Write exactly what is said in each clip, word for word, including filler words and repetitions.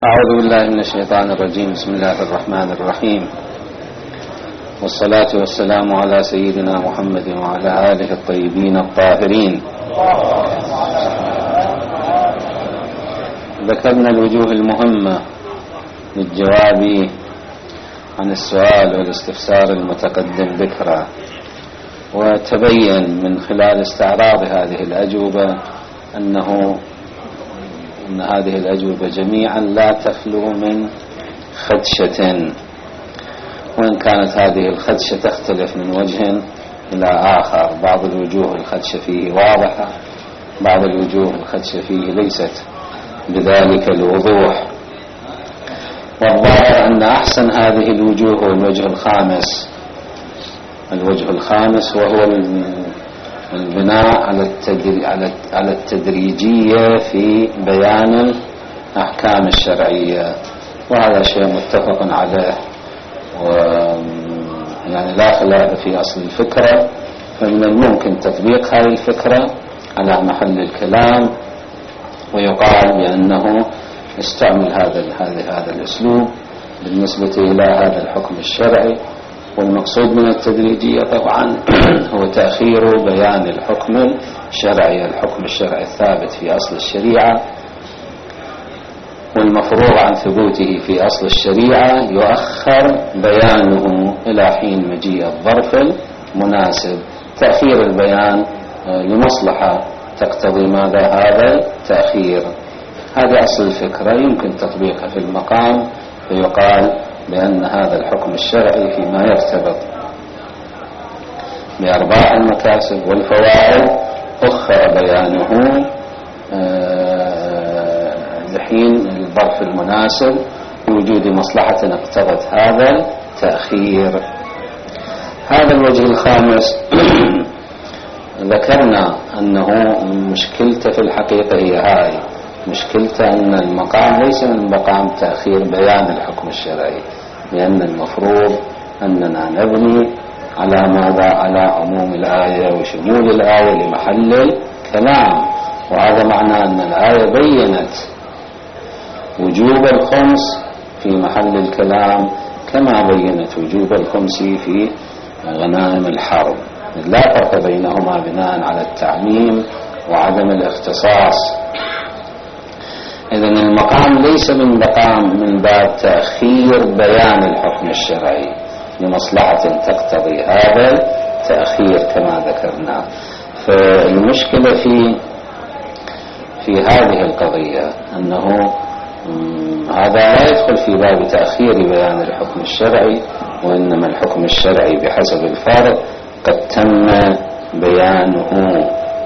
أعوذ بالله من الشيطان الرجيم. بسم الله الرحمن الرحيم، والصلاة والسلام على سيدنا محمد وعلى آله الطيبين الطاهرين. ذكرنا الوجوه المهمة للجواب عن السؤال والاستفسار المتقدم ذكرى، وتبين من خلال استعراض هذه الأجوبة أنه أن هذه الأجوبة جميعا لا تخلو من خدشة، وإن كانت هذه الخدشة تختلف من وجه إلى آخر. بعض الوجوه الخدشة فيه واضحة، بعض الوجوه الخدشة فيه ليست بذلك الوضوح. والظاهر أن أحسن هذه الوجوه هو الوجه الخامس. الوجه الخامس وهو البناء على التدريجية في بيان الأحكام الشرعية، وهذا شيء متفق عليه، ويعني لا خلاف في أصل الفكرة. فمن الممكن تطبيق هذه الفكرة على محل الكلام، ويقال بأنه استعمل هذا هذا الأسلوب بالنسبة إلى هذا الحكم الشرعي. والمقصود من التدريجية طبعا هو تأخير بيان الحكم الشرعي، الحكم الشرعي الثابت في أصل الشريعة والمفروغ عن ثبوته في أصل الشريعة يؤخر بيانه إلى حين مجيء الظرف المناسب. تأخير البيان لمصلحة تقتضي ماذا؟ هذا التأخير. هذه أصل الفكرة، يمكن تطبيقها في المقام، فيقال بأن هذا الحكم الشرعي فيما يرتبط بأرباح المكاسب والفوائد أخر بيانه لحين الظرف المناسب بوجود مصلحة اقتضت هذا التأخير. هذا الوجه الخامس ذكرنا أنه مشكلته في الحقيقة هي هاي، مشكلته أن المقام ليس من مقام تأخير بيان الحكم الشرعي، لأن المفروض أننا نبني على ماذا؟ على عموم الآية وشمول الآية لمحل الكلام. وهذا معنى أن الآية بيّنت وجوب الخمس في محل الكلام كما بيّنت وجوب الخمس في غنائم الحرب، لا فرق بينهما بناء على التعميم وعدم الاختصاص. إذن المقام ليس من مقام من باب تأخير بيان الحكم الشرعي لمصلحة تقتضي هذا التأخير كما ذكرنا. فالمشكلة في في هذه القضية أنه هذا لا يدخل في باب تأخير بيان الحكم الشرعي، وإنما الحكم الشرعي بحسب الفرض قد تم بيانه.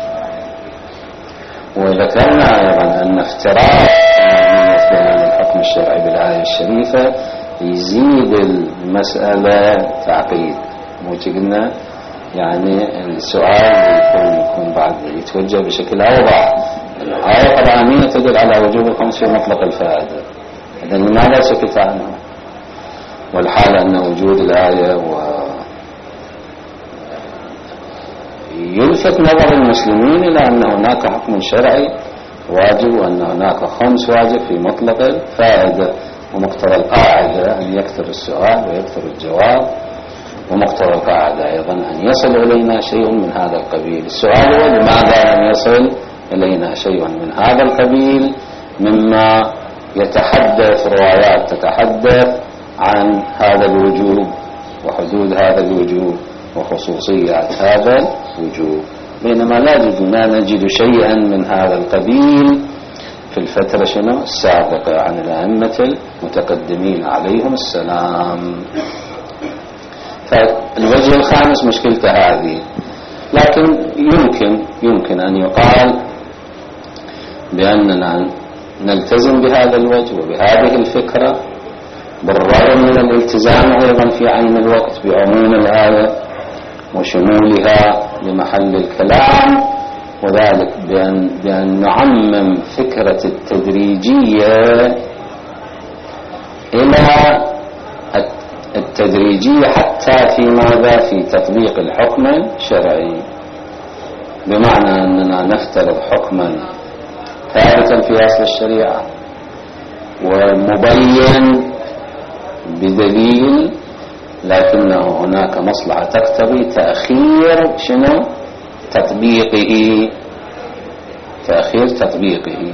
وذكرنا أيضا أن افتراض بيان الحكم الشرعي بالآية الشريفة يزيد المسألة تعقيد. مو قلنا يعني السؤال يكون يكون بعد يتوجه بشكل أوضح. الآية القرآنية تدل على وجوب الخمس في مطلق الفائدة، إذن لماذا سكت عنه؟ والحال أن وجود الآية و يلفت نظر المسلمين إلى أن هناك حكم شرعي واجب، وأن هناك خمس واجب في مطلق الفائدة. ومقتضى القاعدة أن يكثر السؤال ويكثر الجواب، ومقتضى القاعدة أيضا أن يصل إلينا شيء من هذا القبيل. السؤال هو لماذا لم يصل إلينا شيء من هذا القبيل مما يتحدث روايات تتحدث عن هذا الوجوب وحدود هذا الوجوب وخصوصيات هذا الوجوب، بينما لا نجد شيئا من هذا القبيل في الفترة شنو السابقة عن الأئمة المتقدمين عليهم السلام. فالوجه الخامس مشكلته هذه. لكن يمكن يمكن أن يقال بأننا نلتزم بهذا الوجه وبهذه الفكرة بالرغم من الالتزام أيضا في عين الوقت بعموم الآية وشمولها لمحل الكلام، وذلك بأن, بأن نعمم فكرة التدريجية إلى التدريجية حتى في ماذا؟ في تطبيق الحكم الشرعي، بمعنى أننا نفترض حكما ثابتا في أصل الشريعة ومبين بدليل، لكنه هناك مصلحة تقتضي تأخير شنو؟ تطبيقه، تأخير تطبيقه.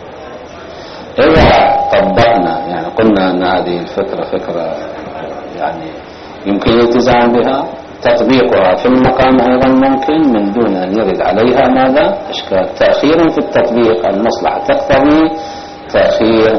إذا طبقنا يعني قلنا أن هذه الفكرة فكرة يعني يمكن الالتزام بها، تطبيقها في المقام أيضا ممكن من دون أن يرد عليها ماذا؟ إشكال. تأخير في التطبيق، المصلحة تقتضي تأخير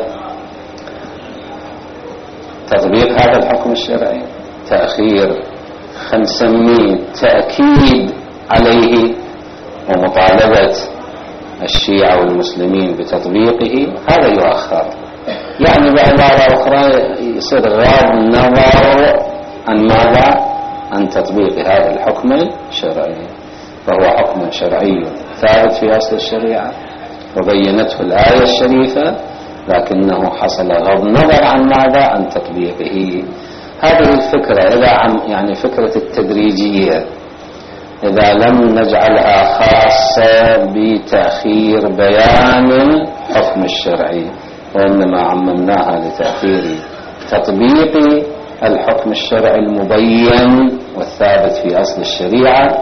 تطبيق هذا الحكم الشرعي، تأخير خلينا نسميه تأكيد عليه ومطالبة الشيعة والمسلمين بتطبيقه، هذا يؤخر. يعني بعبارة أخرى يصير غض النظر عن ماذا؟ عن تطبيق هذا الحكم الشرعي، فهو حكم شرعي ثابت في أصل الشريعة وبينته الآية الشريفة، لكنه حصل غض النظر عن ماذا؟ عن تطبيقه. هذه الفكرة إذا عم يعني فكرة التدريجية إذا لم نجعلها خاصة بتأخير بيان الحكم الشرعي، وإنما عممناها لتأخير تطبيق الحكم الشرعي المبين والثابت في أصل الشريعة،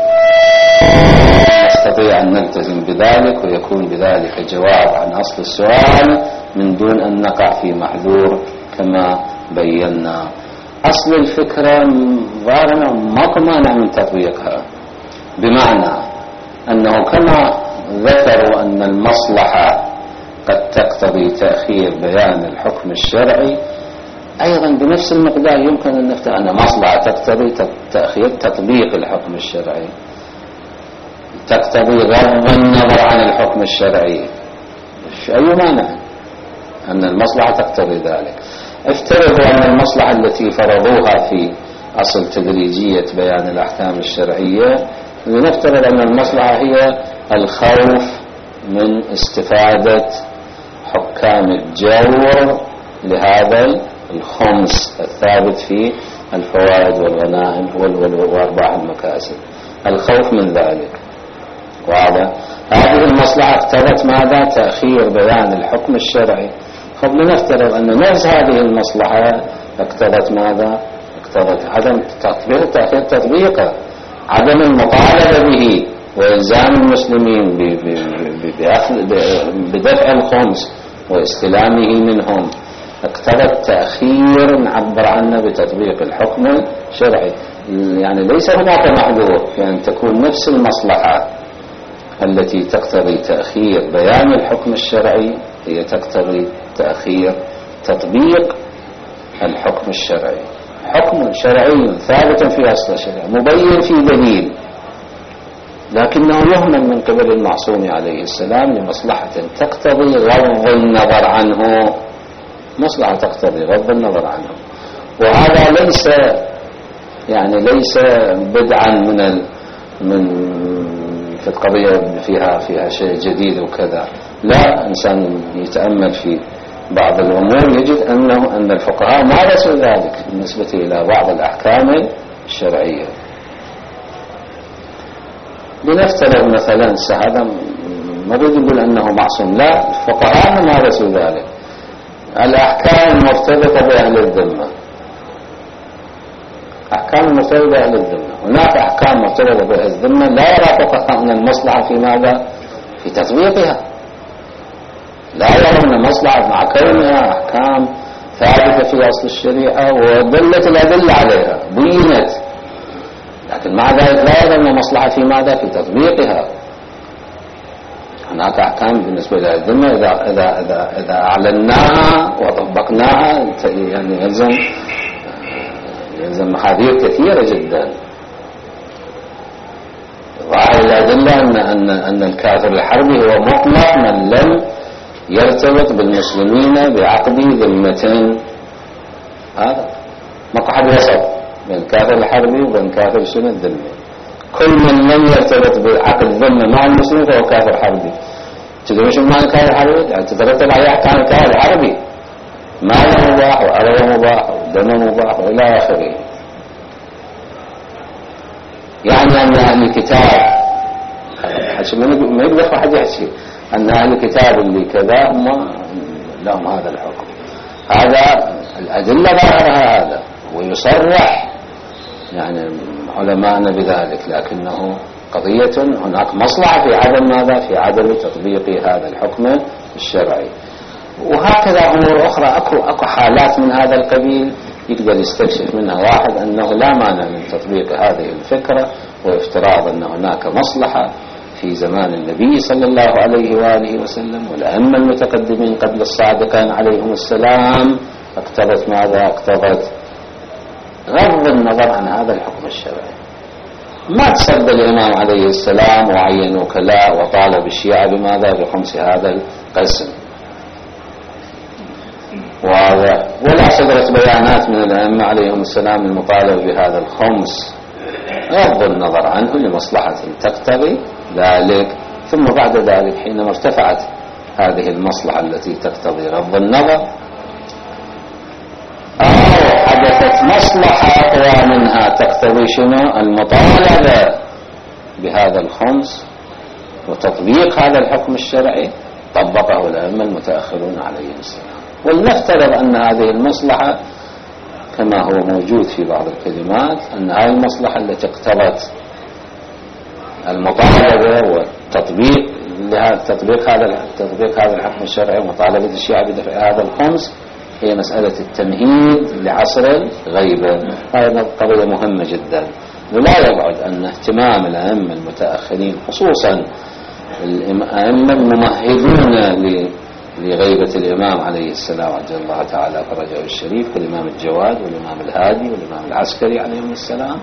نستطيع أن نلتزم بذلك ويكون بذلك جواب عن أصل السؤال من دون أن نقع في محذور كما بينا. أصل الفكرة ظاهرنا ماكو مانع من تطبيقها، بمعنى أنه كما ذكروا أن المصلحة قد تقتضي تأخير بيان الحكم الشرعي، أيضا بنفس المقدار يمكن أن نفترض أن مصلحة تقتضي تأخير تطبيق الحكم الشرعي، تقتضي غض النظر عن الحكم الشرعي. أي مانع أن المصلحة تقتضي ذلك. افترضوا أن المصلحة التي فرضوها في أصل تدريجية بيان الأحكام الشرعية، لنفترض أن المصلحة هي الخوف من استفادة حكام الجور لهذا الخمس الثابت في الفوائد والغنائم وأرباح المكاسب، الخوف من ذلك. وهذا هذه المصلحة اقتضت ماذا؟ تأخير بيان الحكم الشرعي. خب لنفترض أن نفس هذه المصلحة اقتضت ماذا؟ اقتضت عدم تطبيق تأخير تطبيقه، عدم المطالبة به وإلزام المسلمين بدفع الخمس واستلامه منهم، اقتضت تأخير نعبر عنه بتطبيق الحكم الشرعي. يعني ليس هناك محظور في أن تكون نفس المصلحة التي تقتضي تأخير بيان الحكم الشرعي هي تقتضي تأخير تطبيق الحكم الشرعي. حكم شرعي ثابت في أصل الشريعة مبين في دليل، لكنه يهمل من قبل المعصوم عليه السلام لمصلحة تقتضي غض النظر عنه، مصلحة تقتضي غض النظر عنه. وهذا ليس يعني ليس بدعا من ال من في القضية فيها فيها شيء جديد وكذا، لا، إنسان يتأمل في بعض الأمور يجد أنه أن الفقهاء مارسوا ذلك بالنسبة إلى بعض الأحكام الشرعية. بنفترض مثلا هذا ما يقول أنه معصوم، لا، الفقهاء مارسوا ذلك. الأحكام المرتبطة بأهل الذمة، أحكام مرتبطة بأهل الذمة، هناك أحكام مرتبطة بأهل الذمة لا يرى فقهاء أن المصلحة في ماذا؟ في تطبيقها، لا يرون المصلحة مع كونها أحكام ثابتة في أصل الشريعة ودلت الأدلة عليها بينت، لكن مع ذلك لا يرون المصلحة في ماذا؟ في تطبيقها. هناك أحكام بالنسبة للذمة إذا إذا إذا إذا أعلناها وطبقناها يعني يلزم يلزم محاذير كثيرة جدا. ظاهر الأدلة أن أن أن الكافر الحربي هو مطلق من لم يرتبط بالمسلمين بعقد ذمة، هذا مقعد وسط بين الكافر الحربي وبين كافر شنو الذمة. كل من لم يرتبط بعقد ذمة مع المسلمين فهو كافر حربي. تدرون شو معنى الكافر الحربي؟ يعني تترتب عليه أحكام الكافر الحربي، ماله مباح وأرضه مباح ودمه مباح وإلى آخره. يعني أن أهل الكتاب ما يقدر أحد يحكي أن أهل الكتاب اللي كذا هم لهم هذا الحكم. هذا الأدلة ظاهرها هذا، ويصرح يعني علماءنا بذلك، لكنه قضية هناك مصلحة في عدم ماذا؟ في عدم تطبيق هذا الحكم الشرعي. وهكذا أمور أخرى، أكو, أكو حالات من هذا القبيل يقدر يستكشف منها واحد أنه لا مانع من تطبيق هذه الفكرة، وافتراض أن هناك مصلحة في زمان النبي صلى الله عليه وآله وسلم والأئمة المتقدمين قبل الصادقين عليهم السلام اقتضت ماذا؟ اقتضت غض النظر عن هذا الحكم الشرعي. ما تصدى الإمام عليه السلام وعين وكلاء وطالب الشيعة بماذا؟ بخمس هذا القسم، ولا صدرت بيانات من الأئمة عليهم السلام المطالب بهذا الخمس، غض النظر عنه لمصلحة تقتضي ذلك. ثم بعد ذلك حينما ارتفعت هذه المصلحة التي تقتضي غض النظر، أو حدثت مصلحة أقوى منها تقتضي شنو؟ المطالبة بهذا الخمس وتطبيق هذا الحكم الشرعي، طبقه الأئمة المتأخرون عليهم السلام. ولنفترض أن هذه المصلحة كما هو موجود في بعض الكلمات، أن هذه المصلحة التي اقتضت المطالبة والتطبيق لهذا تطبيق هذا تطبيق هذا الحكم الشرعي ومطالبة الشيعة بدفع هذا الخمس هي مسألة التمهيد لعصر الغيبة. هذه قضية مهمة جدا. لا يبعد أن اهتمام الأئمة المتأخرين خصوصا الأئمة الممهدون لغيبة الإمام عليه السلام عجل الله تعالى فرجه الشريف، كالإمام الجواد والإمام الهادي والإمام العسكري عليهم السلام،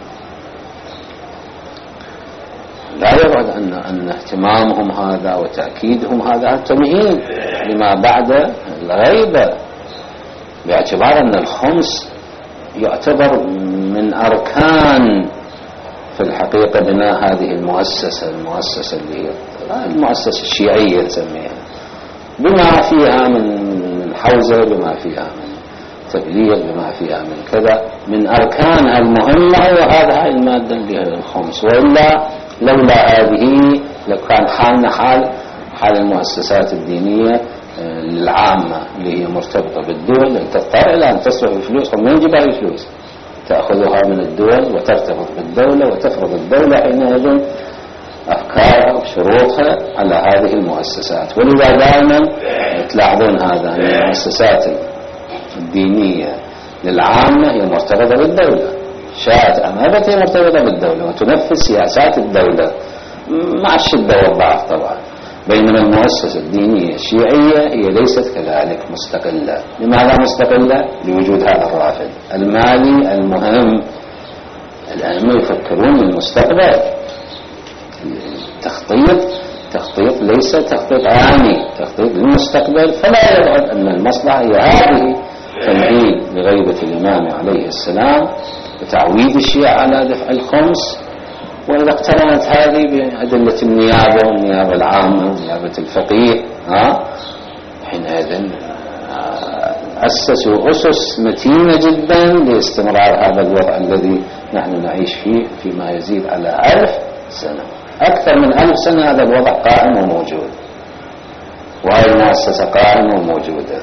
لا يبعد أن, أن اهتمامهم هذا وتأكيدهم هذا التمهيد لما بعد الغيبة، باعتبار أن الخمس يعتبر من أركان في الحقيقة بناء هذه المؤسسة المؤسسة اللي هي المؤسسة الشيعية نسميها، بما فيها من حوزة، بما فيها من تبليغ، بما فيها من كذا من أركان المهمة، وهذا المادة اللي هي الخمس. وإلا لولا هذه لكان حالنا حال حال المؤسسات الدينية العامة اللي هي مرتبطة بالدول، لأن تضطر إلى أن تصرف الفلوس. ومن يجيب هذه الفلوس؟ تأخذها من الدول وترتبط بالدولة وتفرض الدولة حينئذ أفكارها وشروطها على هذه المؤسسات. ولذا دائما تلاحظون هذا أن المؤسسات الدينية للعامة هي مرتبطة بالدولة، شاءت أم أبت هي مرتبطة بالدولة وتنفذ سياسات الدولة مع الشدة والضعف طبعا. بينما المؤسسة الدينية الشيعية هي ليست كذلك، مستقلة. لماذا مستقلة؟ لوجود هذا الرافد المالي المهم. الأئمة يفكرون للمستقبل، التخطيط تخطيط ليس تخطيط عامي، تخطيط للمستقبل. فلا يبعد أن المصلحة هي هذه تمهيد لغيبة الإمام عليه السلام وتعويد الشيعة على دفع الخمس. وإذا اقترنت هذه بأدلة النيابة والنيابة العامة ونيابة الفقيه، ها حينئذ أسسوا أسس متينة جدا لاستمرار هذا الوضع الذي نحن نعيش فيه فيما يزيد على ألف سنة. أكثر من ألف سنة هذا الوضع قائم وموجود، وهذه المؤسسة قائمة وموجودة.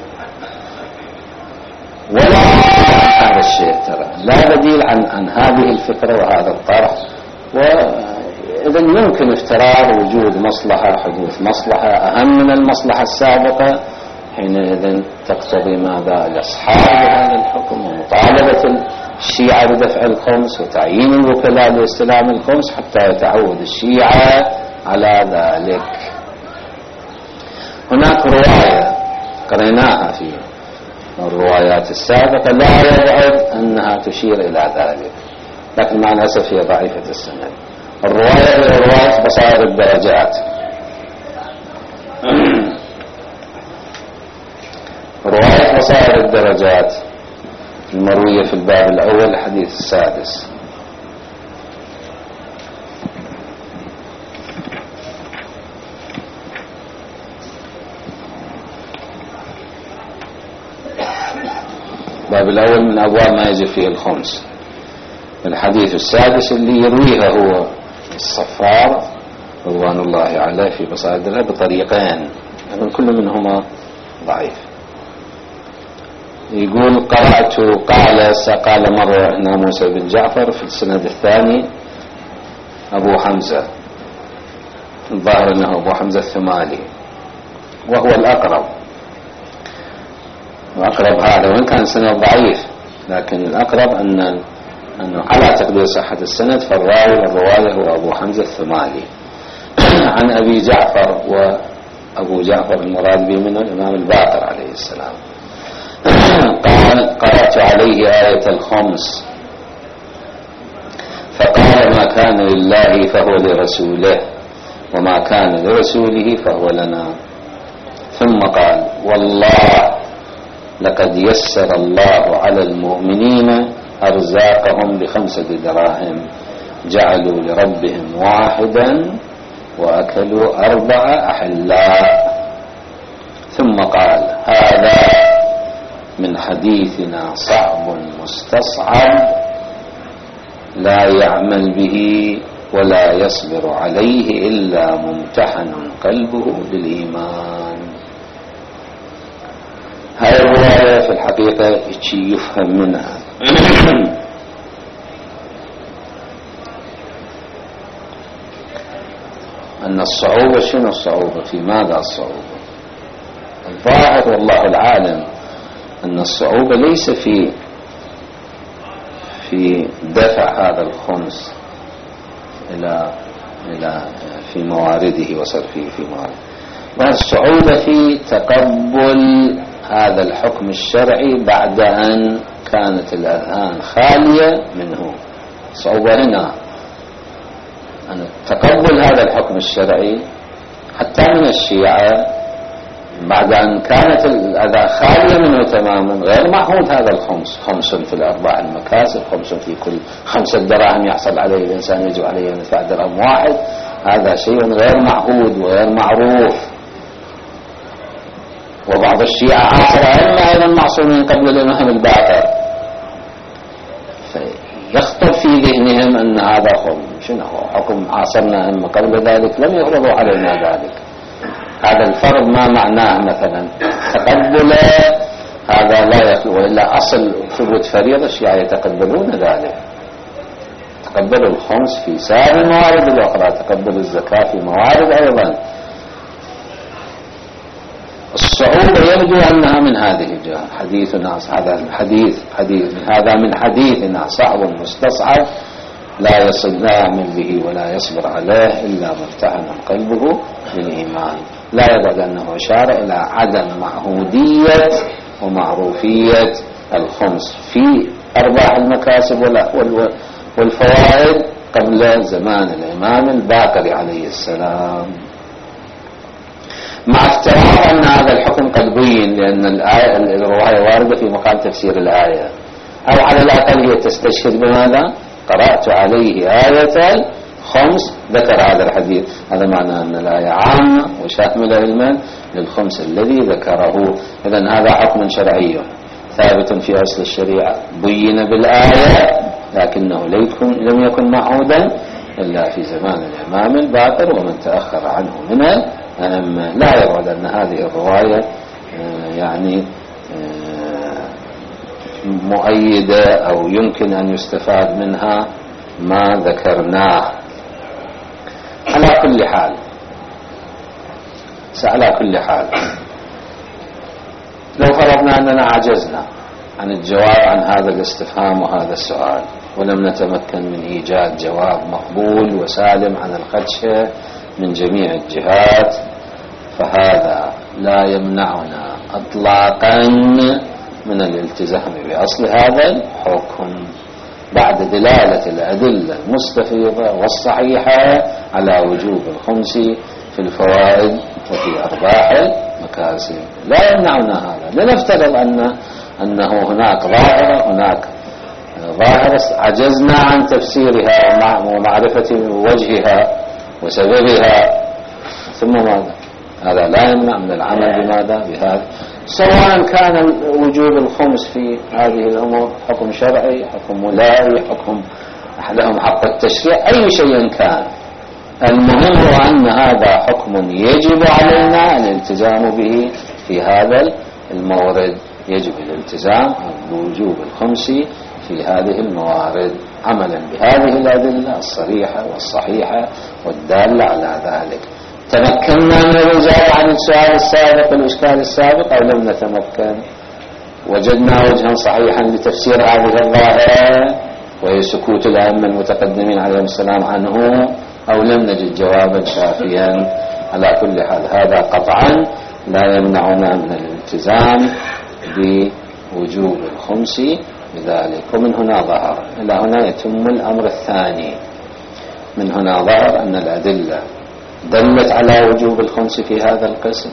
ولا هذا الشيء ترى لا بديل عن, عن هذه الفكرة وهذا الطرح. وإذا يمكن افتراض وجود مصلحة، حدوث مصلحة أهم من المصلحة السابقة، حينئذ تقتضي ماذا؟ الإصحاب بهذا الحكم ومطالبة الشيعة بدفع الخمس وتعيين الوكلاء لاستلام الخمس حتى يتعود الشيعة على ذلك. هناك رواية قريناها في الروايات السابقة لا يبعد أنها تشير إلى ذلك، لكن مع الأسف هي ضعيفة السند. الرواية هي رواية بصائر الدرجات. رواية بصائر الدرجات المروية في الباب الأول الحديث السادس. الباب الأول من أبواب ما يجب فيه الخمس. الحديث السادس اللي يرويه هو الصفار رضوان الله عليه في بصائر الدرجات بطريقين، يعني كل منهما ضعيف. يقول قرأت قال قال مرة هنا موسى بن جعفر في السند الثاني أبو حمزة، الظاهر أنه أبو حمزة الثمالي وهو الأقرب، وأقرب هذا وإن كان سند ضعيف لكن الأقرب أن أنه على تقدير صحة السند فالراوي الرواية هو أبو حمزة الثمالي عن أبي جعفر، وأبو جعفر المراد به منه الإمام الباقر عليه السلام. قال قرأت عليه آية الخمس فقال ما كان لله فهو لرسوله وما كان لرسوله فهو لنا، ثم قال والله لقد يسر الله على المؤمنين أرزاقهم بخمسة دراهم جعلوا لربهم واحدا وأكلوا أربع أحلاء، ثم قال هذا من حديثنا صعب مستصعب لا يعمل به ولا يصبر عليه إلا ممتحن قلبه بالإيمان. هاي الرواية في الحقيقة يفهم منها أن الصعوبة، شنو الصعوبة؟ في ماذا الصعوبة؟ الظاهر والله العالم أن الصعوبة ليس في في دفع هذا الخمس إلى إلى في موارده وصرفه في موارده، والصعوبة في تقبل هذا الحكم الشرعي بعد أن كانت الأذهان خالية منه. صعوبة هنا أن تقبل هذا الحكم الشرعي حتى من الشيعة بعد أن كانت الأذى خالية منه تماما، غير معهود هذا الخمس، خمس في الأرباع المكاسب، خمس في كل خمسة دراهم يحصل عليه الإنسان يجب عليه أن يدفع درهم واحد، هذا شيء غير معهود وغير معروف. وبعض الشيعة عاصر أيضا معصومين قبل الإمام الباقر، فيخطر في ذهنهم أن هذا خم شنو هو حكم عاصرنا أما قبل ذلك لم يفرضوا علينا ذلك. هذا الفرض ما معناه مثلا تقبل هذا لا يخلو، وإلا أصل ثبوت فريضة الشيعة يتقبلون ذلك، تقبلوا الخمس في سائر الموارد الأخرى، تقبلوا الزكاة في موارد أيضا. الصعوبة يبدو أنها من هذه الجهة، حديثنا هذا الحديث حديث هذا من حديثنا صعب مستصعب لا يصل لا يعمل به ولا يصبر عليه إلا ممتحن قلبه بالإيمان. لا يبعد أنه إشارة إلى عدم معهودية ومعروفية الخمس في أرباح المكاسب والفوائد قبل زمان الإمام الباقر عليه السلام، مع افتراض أن هذا الحكم قد بين، لأن الآية الرواية واردة في مقام تفسير الآية، أو على الأقل هي تستشهد بماذا؟ قرأت عليه آية خمس ذكر هذا الحديث، هذا معنى أن الآية عامة وشاملة علما للخمس الذي ذكره. إذن هذا حكم شرعي ثابت في أصل الشريعة بين بالآية، لكنه لم يكن معهودا إلا في زمان الإمام الباقر ومن تأخر عنه من الأئمة. لا يبعد أن هذه الرواية يعني مؤيدة أو يمكن أن يستفاد منها ما ذكرناه. على كل حال على كل حال لو فرضنا أننا عجزنا عن الجواب عن هذا الاستفهام وهذا السؤال ولم نتمكن من إيجاد جواب مقبول وسالم عن الخدشة من جميع الجهات، فهذا لا يمنعنا اطلاقا من الالتزام بأصل هذا الحكم بعد دلالة الأدلة المستفيضة والصحيحة على وجوب الخمس في الفوائد وفي أرباح المكاسب. لا يمنعنا هذا، لنفترض أن أنه هناك ظاهرة هناك ظاهرة عجزنا عن تفسيرها ومعرفة وجهها وسببها، ثم ماذا؟ هذا لا يمنع من العمل بماذا؟ بهذا، سواء كان وجوب الخمس في هذه الأمور حكم شرعي، حكم ملائي، حكم لهم حق التشريع، أي شيء كان. المهم هو أن هذا حكم يجب علينا الالتزام به في هذا المورد. يجب الالتزام بوجوب الخمس في هذه الموارد عملا بهذه الأدلة الصريحة والصحيحة والدالة على ذلك. تمكنا من الإجابة عن السؤال السابق والإشكال السابق أو لم نتمكن؟ وجدنا وجها صحيحا لتفسير هذه الظاهرة وهي سكوت الأئمة المتقدمين عليهم السلام عنه، أو لم نجد جوابا شافيا؟ على كل حال هذا قطعا لا يمنعنا من الالتزام بوجوب الخمس بذلك. ومن هنا ظهر إلى هنا يتم الأمر الثاني. من هنا ظهر أن الأدلة دلت على وجوب الخمس في هذا القسم.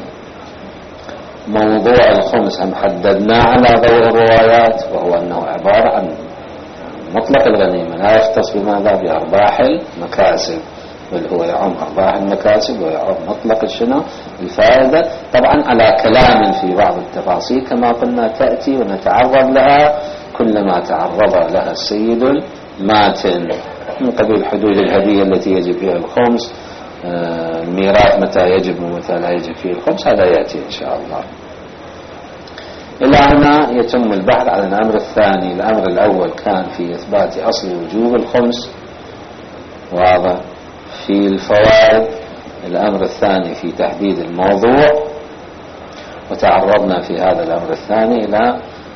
موضوع الخمس هم حددنا على ضوء الروايات، وهو أنه عبارة عن مطلق الغنيمة لا يختص بماذا؟ بأرباح المكاسب، بل هو يعم أرباح المكاسب ويعم مطلق الشنو الفائدة، طبعا على كلام في بعض التفاصيل كما قلنا تأتي ونتعرض لها كلما تعرض لها السيد الماتن، من قبيل حدود الهدية التي يجب فيها الخمس، الميراث متى يجب ومتى لا يجب فيه الخمس، هذا يأتي إن شاء الله. إلى هنا يتم البحث عن الأمر الثاني. الأمر الأول كان في إثبات أصل وجوب الخمس، واضح في الفوائد. الأمر الثاني في تحديد الموضوع، وتعرضنا في هذا الأمر الثاني إلى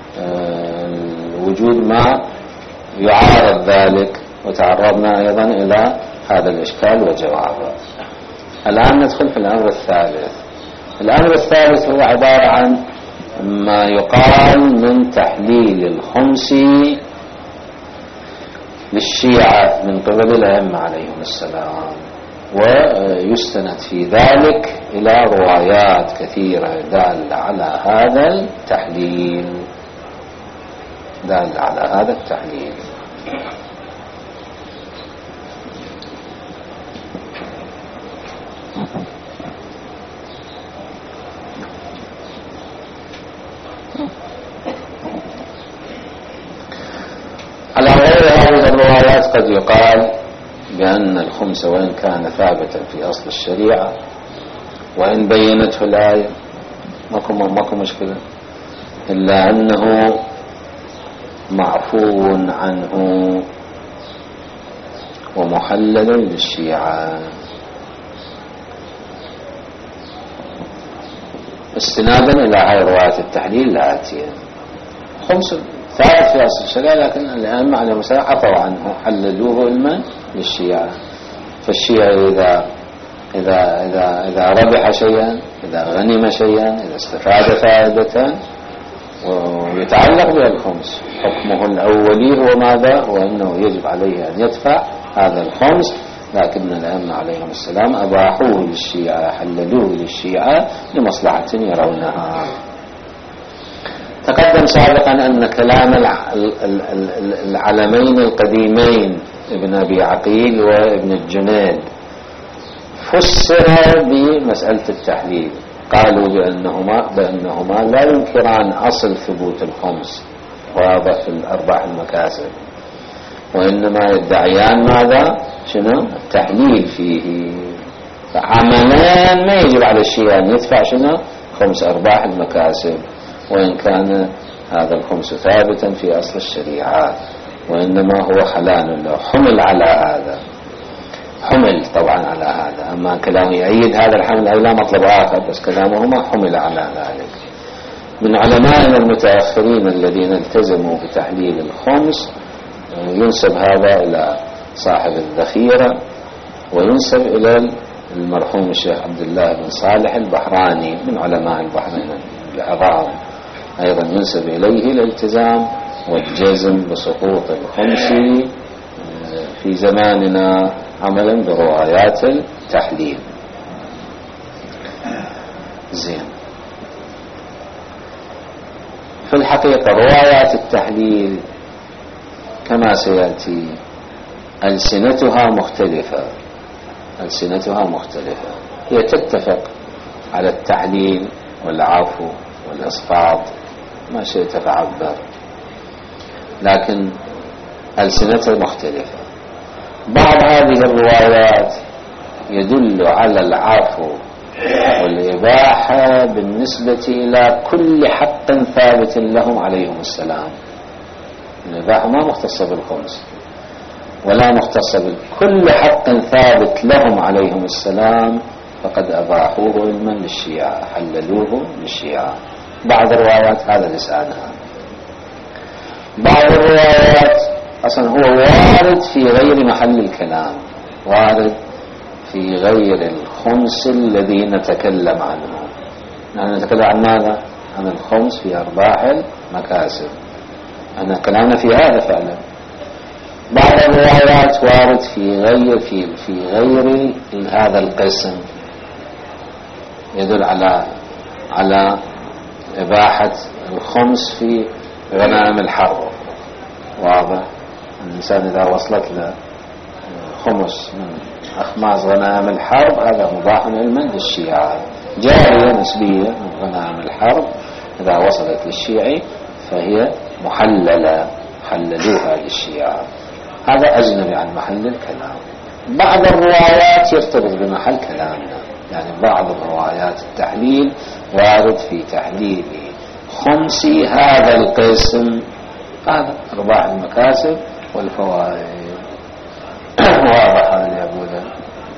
وجود ما يعارض ذلك، وتعرضنا أيضا إلى هذا الإشكال وجوابه. الآن ندخل في الأمر الثالث. الأمر الثالث هو عبارة عن ما يقال من تحليل الخمس للشيعة من قبل الأئمة عليهم السلام، ويستند في ذلك إلى روايات كثيرة دالة على هذا التحليل دالة على هذا التحليل. على غير هذه الروايات قد يقال بأن الخمس وإن كان ثابتا في أصل الشريعة وإن بينته الآية ماكو ماكو مشكلة، إلا أنه معفو عنه ومحلل للشيعة، استنادا إلى هاي رواية التحليل الآتية. خمس ثابت في أصل الشريعة، لكن الأئمة عليهم السلام عفوا عنه، حللوه علما للشيعة. فالشيعة إذا إذا إذا إذا ربح شيئا، إذا غنم شيئا، إذا استفاد فائدة، ويتعلق بها الخمس، حكمه الأولي هو ماذا؟ هو أنه يجب عليه أن يدفع هذا الخمس، لكن الأئمة عليهم السلام أباحوه للشيعة، حللوه للشيعة لمصلحة يرونها. تقدم سابقا أن كلام العلمين القديمين ابن أبي عقيل وابن الجنيد فسر بمسألة التحليل. قالوا بأنهما, بأنهما لا ينكران أصل ثبوت الخمس واضح في الأرباح المكاسب، وإنما يدعيان ماذا؟ شنو؟ التحليل فيه. فعملا ما يجب على الشيعة أن يدفع شنو؟ خمس أرباح المكاسب، وإن كان هذا الخمس ثابتا في أصل الشريعة، وإنما هو حلال له. حمل على هذا، حمل طبعا على هذا. أما كلامه يعيد هذا الحمل أو لا مطلب آخر، بس كلامهما حمل على ذلك. من علمائنا المتأخرين الذين التزموا بتحليل الخمس ينسب هذا إلى صاحب الذخيرة، وينسب إلى المرحوم الشيخ عبد الله بن صالح البحراني من علماء البحرين العظام، أيضا ينسب إليه الالتزام والجزم بسقوط الخمس في زماننا عملا بروايات التحليل. زين، في الحقيقة روايات التحليل كما سيأتي ألسنتها مختلفة، ألسنتها مختلفة. هي تتفق على التحليل والعفو والإسقاط ما شئت فعبر، لكن ألسنتها مختلفة. بعض هذه الروايات يدل على العفو والإباحة بالنسبة إلى كل حق ثابت لهم عليهم السلام. الإباحة ما مختصة بالخمس ولا مختصة بكل حق ثابت لهم عليهم السلام، فقد أباحوه علما للشيعة، حللوه للشيعة. بعض الروايات هذا لسانها. بعض الروايات أصلا هو وارد في غير محل الكلام، وارد في غير الخمس الذي نتكلم عنه. نحن نتكلم عن ماذا؟ عن الخمس في أرباح المكاسب. أنا كلامنا في هذا فعلا. بعض الروايات وارد في غير في في غير هذا القسم، يدل على على إباحة الخمس في غنائم الحرب. واضح؟ الإنسان إذا وصلت له خمس من أخماس غنائم الحرب هذا مباح علما للشيعة، جارية نسبية من غنائم الحرب إذا وصلت للشيعي فهي محللة، حللوها للشيعة. هذا أجنبي عن محل الكلام. بعض الروايات يرتبط بمحل كلامنا، يعني بعض الروايات التحليل وارد في تحليل خمس هذا القسم، هذا أرباح المكاسب والفوائد. واضح هذا يا أبو ذر؟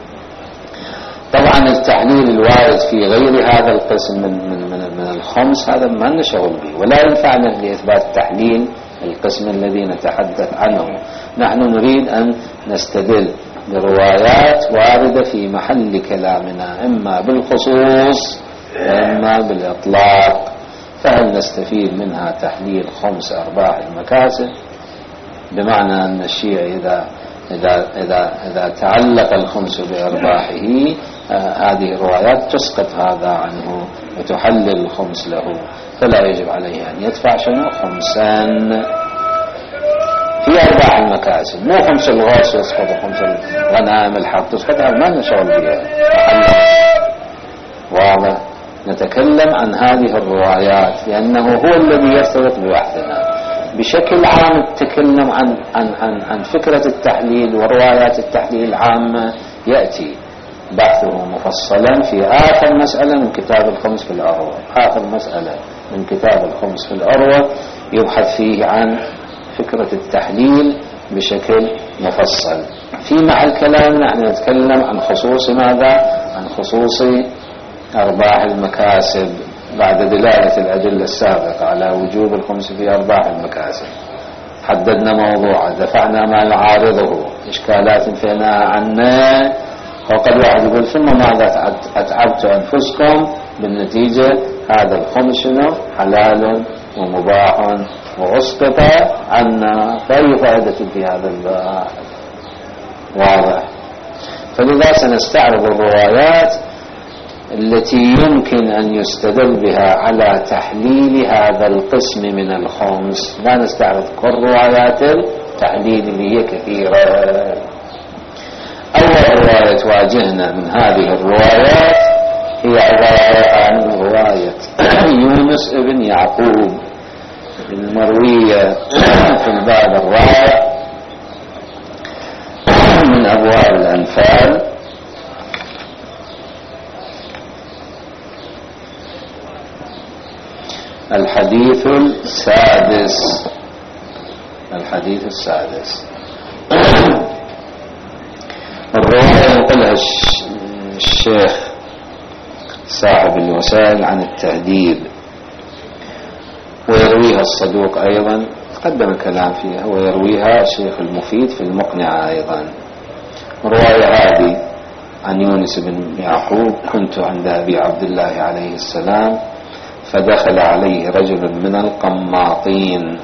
طبعا التحليل الوارد في غير هذا القسم من, من, من, من الخمس هذا ما نشغل به، ولا ينفعنا لإثبات تحليل القسم الذي نتحدث عنه. نحن نريد أن نستدل بروايات واردة في محل كلامنا، إما بالخصوص وإما بالإطلاق. فهل نستفيد منها تحليل خمس أرباح المكاسب، بمعنى أن الشيعي إذا إذا إذا إذا تعلق الخمس بأرباحه آه هذه الروايات تسقط هذا عنه وتحلل الخمس له، فلا يجب عليه أن يدفع شنو؟ خمسان في أرباح المكاسب، مو خمس الغاص يسقط وخمس الغنائم الحرب تسقط، هذا ما نشغل بها. واضح؟ نتكلم عن هذه الروايات لأنه هو الذي يرتبط ببحثنا. بشكل عام نتكلم عن عن عن عن فكرة التحليل وروايات التحليل العامة، يأتي بحثه مفصلا في آخر مسألة من كتاب الخمس في الأروة. آخر مسألة من كتاب الخمس في الأروة يبحث فيه عن فكرة التحليل بشكل مفصل. في محل كلامنا نحن نتكلم عن خصوص ماذا؟ عن خصوص أرباح المكاسب، بعد دلالة الأدلة السابقة على وجوب الخمس في أرباح المكاسب. حددنا موضوعا، دفعنا ما يعارضه، إشكالات انفيناها عنا. وقد واحد يقول ثم ماذا أتعبت أنفسكم؟ بالنتيجة هذا الخمس شنو؟ حلال ومباح وأسقط عنا، فأي فائدة في هذا الباب؟ واضح؟ فلذا سنستعرض الروايات التي يمكن أن يستدل بها على تحليل هذا القسم من الخمس. لا نستعرض كل روايات التحليل اللي هي كثيرة. أول رواية تواجهنا من هذه الروايات هي عبارة عن رواية يونس ابن يعقوب المروية في الباب الرابع من أبواب الأنفال. الحديث السادس الحديث السادس الرواية ينقلها الشيخ صاحب الوسائل عن التهذيب، ويرويها الصدوق أيضا، تقدم الكلام فيها، ويرويها الشيخ المفيد في المقنعة أيضا. الرواية هذه عن يونس بن يعقوب: كنت عند أبي عبد الله عليه السلام فدخل عليه رجل من القماطين.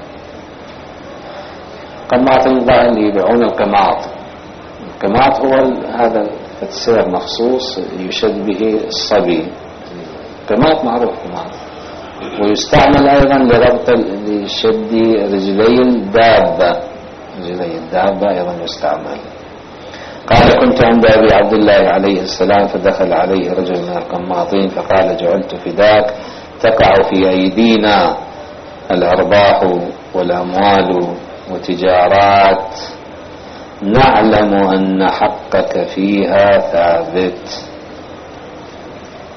قماط الظاهر اللي يبيعون القماط. القماط هو هذا السير مخصوص يشد به الصبي، قماط معروف قماط، ويستعمل أيضا لربط لشد رجلي الدابة، رجلي الدابة أيضا يستعمل. قال: كنت عند أبي عبد الله عليه السلام فدخل عليه رجل من القماطين فقال: جعلت فداك تقع في أيدينا الأرباح والأموال وتجارات نعلم أن حقك فيها ثابت.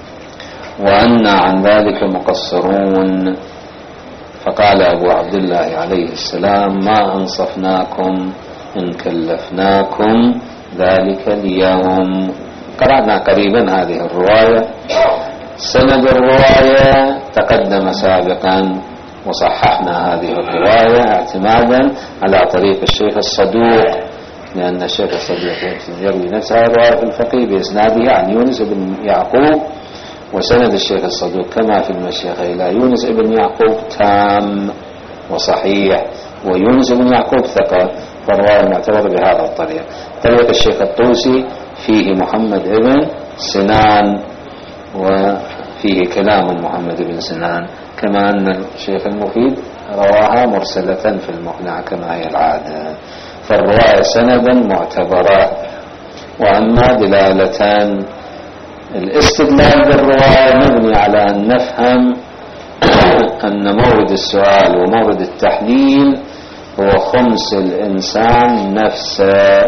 وأنا عن ذلك مقصرون. فقال أبو عبد الله عليه السلام: ما أنصفناكم إن كلفناكم ذلك اليوم. قرأنا قريبا هذه الرواية. سند الرواية تقدم سابقا وصححنا هذه الرواية اعتمادا على طريق الشيخ الصدوق، لأن الشيخ الصدوق يروي نفس هذه الرواية في الفقيه بإسنادها عن يونس بن يعقوب، وسند الشيخ الصدوق كما في المشيخة إلى يونس بن يعقوب تام وصحيح، ويونس بن يعقوب ثقة، فالرواية معتبرة بهذا الطريق. طريق الشيخ الطوسي فيه محمد بن سنان وفيه كلام محمد بن سنان، كما أن الشيخ المفيد رواها مرسلة في المقنع كما هي العادة. فالرواية سندا معتبرة. وأما دلالتان، الاستدلال بالرواية مبني على أن نفهم أن مورد السؤال ومورد التحليل هو خمس الإنسان نفسه،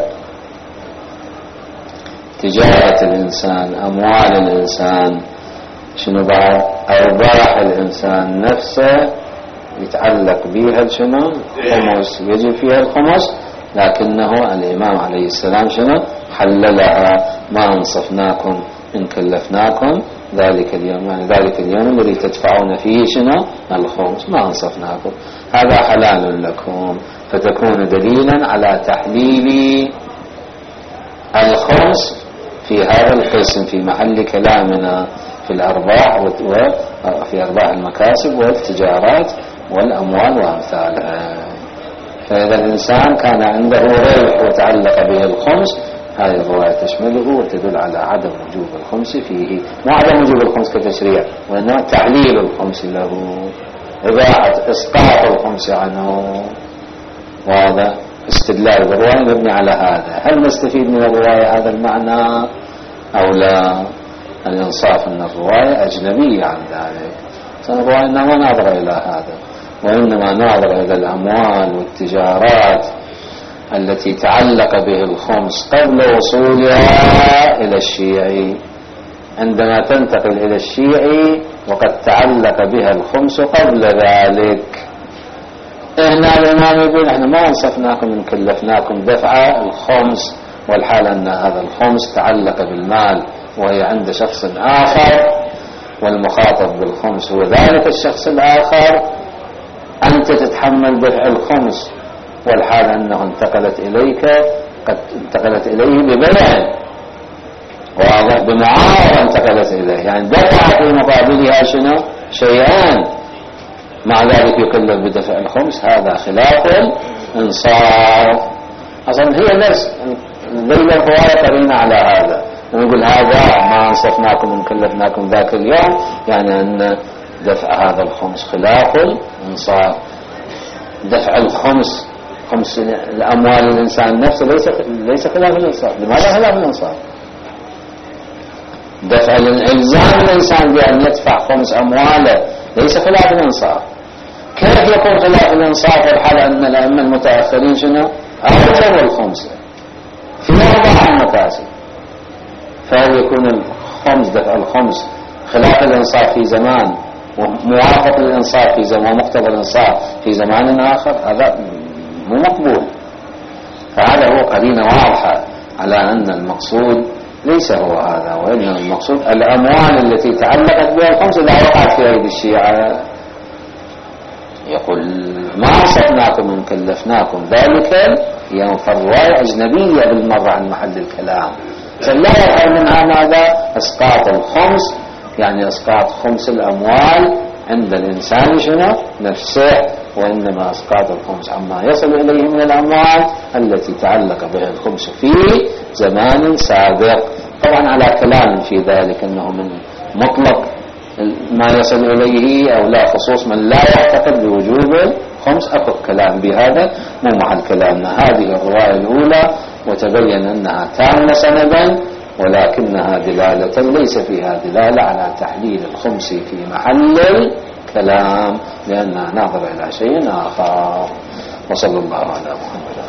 تجارة الإنسان، أموال الإنسان، شنو بعد أرباح الإنسان نفسه يتعلق بها شنو خمس، يجب فيها الخمس، لكنه الإمام عليه السلام شنو حللها: ما أنصفناكم إن كلفناكم ذلك اليوم، يعني ذلك اليوم الذي تدفعون فيه شنو الخمس، ما أنصفناكم، هذا حلال لكم، فتكون دليلا على تحليل الخمس في هذا القسم في محل كلامنا في الأرباح وفي أرباح المكاسب والتجارات والأموال وأمثالها. فإذا الإنسان كان عنده ربح وتعلق به الخمس، هذه الرواية تشمله وتدل على عدم وجوب الخمس فيه، مو عدم وجوب الخمس كتشريع، وإنما تعليل الخمس له، إباحة إسقاط الخمس عنه. وهذا استدلال بالرواية مبني على هذا. هل نستفيد من الرواية هذا المعنى أو لا؟ الإنصاف أن الرواية أجنبية عن ذلك، فالرواية إنما ناظر إلى هذا، وإنما ناظر إلى الأموال والتجارات التي تعلق به الخمس قبل وصولها إلى الشيعي. عندما تنتقل إلى الشيعي وقد تعلق بها الخمس قبل ذلك، هنا الإمام يقول: احنا ما أنصفناكم إن كلفناكم دفع الخمس، والحال أن هذا الخمس تعلق بالمال وهي عند شخص آخر، والمخاطب بالخمس هو ذلك الشخص الآخر، أنت تتحمل دفع الخمس، والحال أنه انتقلت إليك، قد انتقلت إليه ببيع واضح، بمعارضة انتقلت إليه، يعني دفع في مقابلها شنو شيئان، مع ذلك يكلف بدفع الخمس. هذا خلاف الإنصاف. أصلا هي نفس ذيل الرواية قرينة على هذا، ونقول هذا ما أنصفناكم إن كلفناكم ذاك اليوم، يعني أن دفع هذا الخمس خلاف الإنصاف. دفع الخمس خمس الأموال الإنسان نفسه ليس ليس خلاف الإنصاف. لماذا خلاف الإنصاف؟ دفع الإلزام الإنسان بأن يدفع خمس أمواله ليس خلاف الإنصاف. كيف يكون خلاف الإنصاف والحال أن الأئمة المتأخرين شنو أوجبوا الخمسة في أرباح المكاسب؟ فهل يكون الخمس دفع الخمس خلاف الإنصاف في زمان وموافق الإنصاف في زمان ومقتضى الإنصاف في زمان آخر؟ هذا مو مقبول. فهذا هو قرينة واضحة على أن المقصود ليس هو هذا، وإنما المقصود الأموال التي تعلقت بها الخمس إذا وقعت في أيدي الشيعة. يقول: ما أنصفناكم إن كلفناكم ذلك يوم. فالرواية أجنبية بالمرة عن محل الكلام، فلا يفعل منها ماذا؟ إسقاط الخمس، يعني إسقاط خمس الأموال عند الإنسان شنو نفسه، وإنما إسقاط الخمس عما يصل إليه من الأموال التي تعلق بها الخمس في زمان سابق. طبعا على كلام في ذلك أنه من مطلق ما يصل إليه أو لا، خصوص من لا يعتقد بوجوب الخمس. أكو كلام بهذا، مو محل كلامنا. هذه الرواية الأولى وتبين أنها تامة سندا، ولكنها دلالة ليس فيها دلالة على تحليل الخمس في محل الكلام، لأنها ناظرة إلى شيء آخر. وصلى الله على محمد.